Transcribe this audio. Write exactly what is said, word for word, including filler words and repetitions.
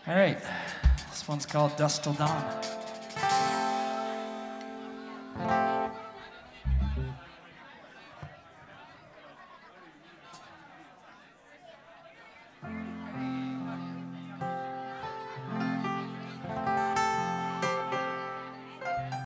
All right, this one's called Dust Till Dawn.